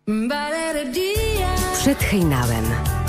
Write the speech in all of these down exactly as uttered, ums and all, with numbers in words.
Przed hejnałem.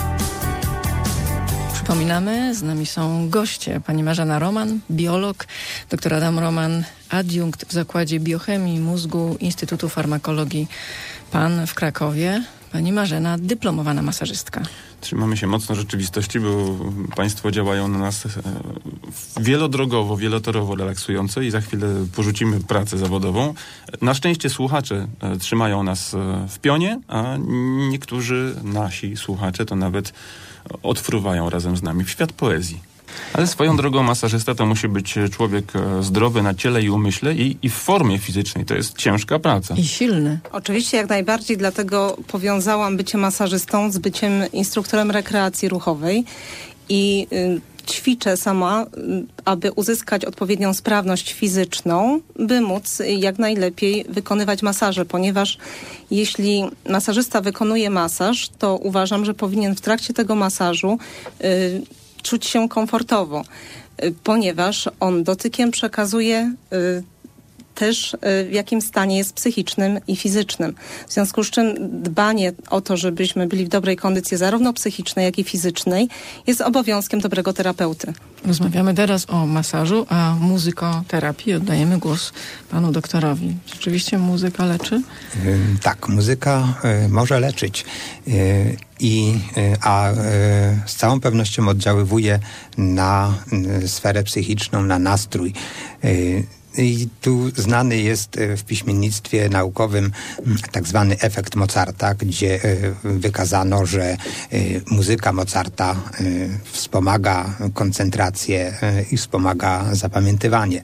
Przypominamy, z nami są goście. Pani Marzena Roman, biolog, dr Adam Roman, adiunkt w Zakładzie Biochemii Mózgu Instytutu Farmakologii PAN w Krakowie. Pani Marzena, dyplomowana masażystka. Trzymamy się mocno rzeczywistości, bo państwo działają na nas wielodrogowo, wielotorowo relaksująco i za chwilę porzucimy pracę zawodową. Na szczęście słuchacze trzymają nas w pionie, a niektórzy nasi słuchacze to nawet odfruwają razem z nami w świat poezji. Ale swoją drogą masażysta to musi być człowiek zdrowy na ciele i umyśle i, i w formie fizycznej. To jest ciężka praca. I silny. Oczywiście jak najbardziej, dlatego powiązałam bycie masażystą z byciem instruktorem rekreacji ruchowej i y, ćwiczę sama, y, aby uzyskać odpowiednią sprawność fizyczną, by móc jak najlepiej wykonywać masaże, ponieważ jeśli masażysta wykonuje masaż, to uważam, że powinien w trakcie tego masażu y, czuć się komfortowo, ponieważ on dotykiem przekazuje y, też y, w jakim stanie jest psychicznym i fizycznym. W związku z czym dbanie o to, żebyśmy byli w dobrej kondycji zarówno psychicznej, jak i fizycznej, jest obowiązkiem dobrego terapeuty. Rozmawiamy teraz o masażu, a muzykoterapii. Oddajemy głos panu doktorowi. Rzeczywiście muzyka leczy? Yy, tak, muzyka y, może leczyć. Yy, i, y, a y, z całą pewnością oddziaływuje na y, sferę psychiczną, na nastrój. Y, I tu znany jest w piśmiennictwie naukowym tak zwany efekt Mozarta, gdzie wykazano, że muzyka Mozarta wspomaga koncentrację i wspomaga zapamiętywanie.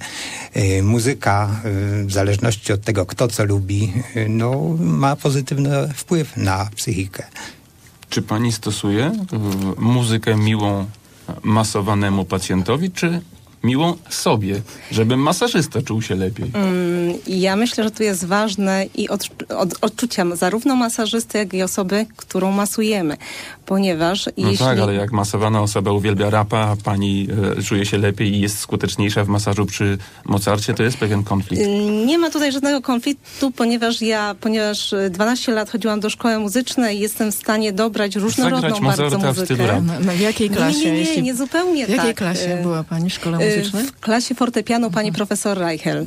Muzyka, w zależności od tego, kto co lubi, no, ma pozytywny wpływ na psychikę. Czy pani stosuje y, muzykę miłą masowanemu pacjentowi, czy miłą sobie, żeby masażysta czuł się lepiej? Mm, ja myślę, że tu jest ważne i od, od, odczucia zarówno masażysty, jak i osoby, którą masujemy. Ponieważ no jeśli... tak, ale jak masowana osoba uwielbia rapa, a pani e, czuje się lepiej i jest skuteczniejsza w masażu przy Mozarcie, to jest pewien konflikt. Nie ma tutaj żadnego konfliktu, ponieważ ja, ponieważ dwanaście lat chodziłam do szkoły muzycznej i jestem w stanie dobrać różnorodną Zagrać bardzo Mozarta muzykę. w stylu rap. No, w jakiej klasie? Nie, nie, nie, jeśli... nie zupełnie tak. W jakiej tak. klasie była pani w szkole muzycznej? W klasie fortepianu pani profesor Reichel.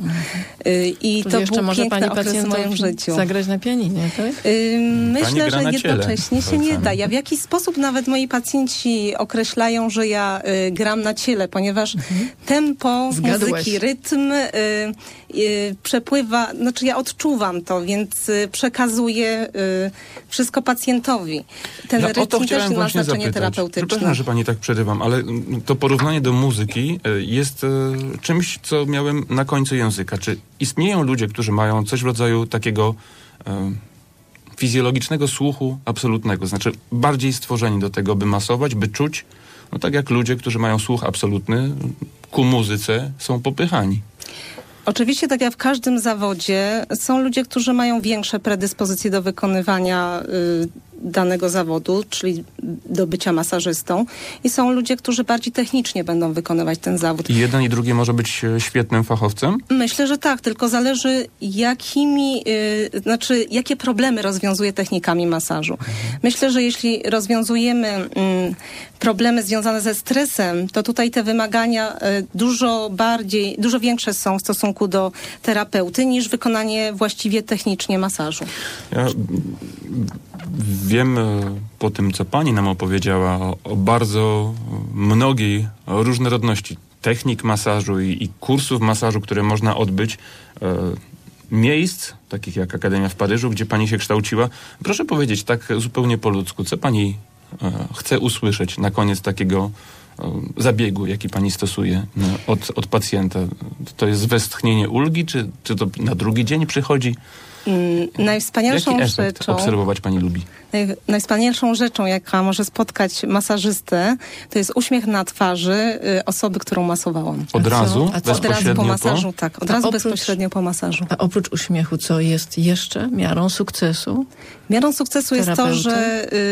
I to to jeszcze był może piękny pani okres w moim życiu. zagrać na pianinie, tak? Myślę, że jednocześnie się nie ciele. da. Ja w jakiś sposób nawet moi pacjenci określają, że ja y, gram na ciele, ponieważ mhm. tempo Zgadłeś. muzyki, rytm y, y, przepływa, znaczy ja odczuwam to, więc y, przekazuję y, wszystko pacjentowi. Ten Ja rytm o to też chciałem ma właśnie znaczenie zapytać. terapeutyczne. Przepraszam, że pani tak przerywam, ale to porównanie do muzyki jest czymś, co miałem na końcu języka. Czy istnieją ludzie, którzy mają coś w rodzaju takiego e, fizjologicznego słuchu absolutnego, znaczy bardziej stworzeni do tego, by masować, by czuć, no tak jak ludzie, którzy mają słuch absolutny, ku muzyce są popychani. Oczywiście, tak jak w każdym zawodzie, są ludzie, którzy mają większe predyspozycje do wykonywania y, danego zawodu, czyli do bycia masażystą. I są ludzie, którzy bardziej technicznie będą wykonywać ten zawód. I jeden i drugi może być świetnym fachowcem? Myślę, że tak, tylko zależy jakimi, y, znaczy jakie problemy rozwiązuje technikami masażu. Myślę, że jeśli rozwiązujemy y, problemy związane ze stresem, to tutaj te wymagania y, dużo bardziej, dużo większe są w stosunku do terapeuty niż wykonanie właściwie technicznie masażu. Ja wiem po tym, co pani nam opowiedziała o, o bardzo mnogiej różnorodności technik masażu i, i kursów masażu, które można odbyć, e, miejsc, takich jak Akademia w Paryżu, gdzie pani się kształciła. Proszę powiedzieć tak zupełnie po ludzku, co pani e, chce usłyszeć na koniec takiego e, zabiegu, jaki pani stosuje no, od, od pacjenta? To jest westchnienie ulgi, czy, czy to na drugi dzień przychodzi? Mm, najwspanialszą Jaki efekt rzeczą, obserwować pani lubi? naj, najwspanialszą rzeczą, jaka może spotkać masażystę, to jest uśmiech na twarzy y, osoby, którą masowałam. Od A razu? co? Od razu po masażu, po? tak. Od A razu oprócz- bezpośrednio po masażu. A oprócz uśmiechu, co jest jeszcze miarą sukcesu? Miarą sukcesu jest to, terapeuty? że y,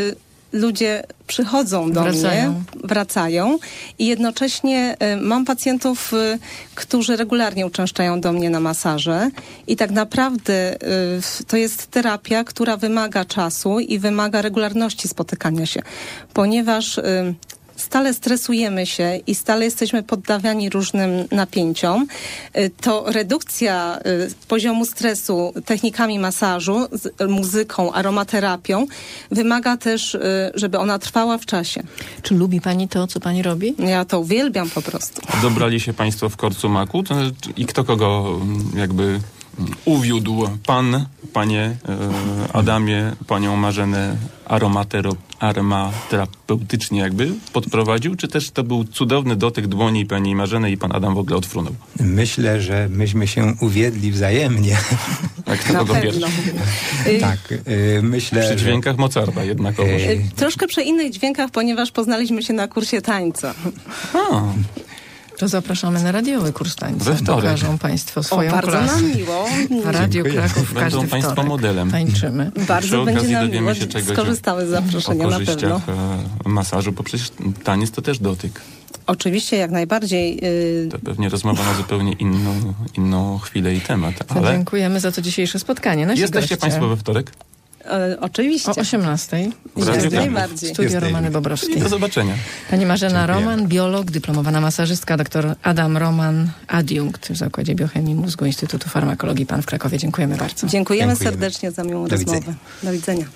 ludzie przychodzą do Wracają. mnie, wracają i jednocześnie y, mam pacjentów, y, którzy regularnie uczęszczają do mnie na masaże i tak naprawdę y, to jest terapia, która wymaga czasu i wymaga regularności spotykania się, ponieważ y, stale stresujemy się i stale jesteśmy poddawani różnym napięciom, y, to redukcja y, poziomu stresu technikami masażu, z muzyką, aromaterapią wymaga też, y, żeby ona trwała w czasie. Czy lubi pani to, co pani robi? Ja to uwielbiam po prostu. Dobrali się państwo w korcu maku? To, i kto kogo mm, jakby mm, uwiódł? Pan, panie e, Adamie, panią Marzenę aromatero, aromaterapeutycznie jakby podprowadził? Czy też to był cudowny dotyk dłoni pani Marzeny i pan Adam w ogóle odfrunął? Myślę, że myśmy się uwiedli wzajemnie. A kto Na kogo pewno. pierwszy? Y, Tak, y, myślę, Przy że... dźwiękach Mozarta jednakowoż. Ej. y, Troszkę przy innych dźwiękach, ponieważ poznaliśmy się na kursie tańca. A, To zapraszamy na radiowy kurs tańca. We wtorek. Pokażą państwo O, swoją bardzo klasę. nam miło. W Radiu Dziękuję. Kraków w Będą każdy państwo wtorek. modelem. Tańczymy. Przy Bardzo będzie okazji nam dowiemy miło. się czegoś Skorzystamy z o zaproszenia na pewno. korzyściach e, masażu, bo przecież taniec to też dotyk. Oczywiście, jak najbardziej. y, To pewnie rozmowa na zupełnie inną, inną chwilę i temat, To ale dziękujemy za to dzisiejsze spotkanie. Nasi jesteście goście państwo we wtorek? y, Oczywiście. o osiemnastej. W Radiu Jak Kraków. najbardziej. Studio Jesteśmy. Romany I Bobrowskiej. do zobaczenia. Pani Marzena Dziękuję. Roman, biolog, dyplomowana masażystka, doktor Adam Roman, adiunkt w Zakładzie Biochemii Mózgu Instytutu Farmakologii Pan w Krakowie. Dziękujemy bardzo. Dziękujemy Dziękujemy. serdecznie za miłą Do widzenia. rozmowę. Do widzenia.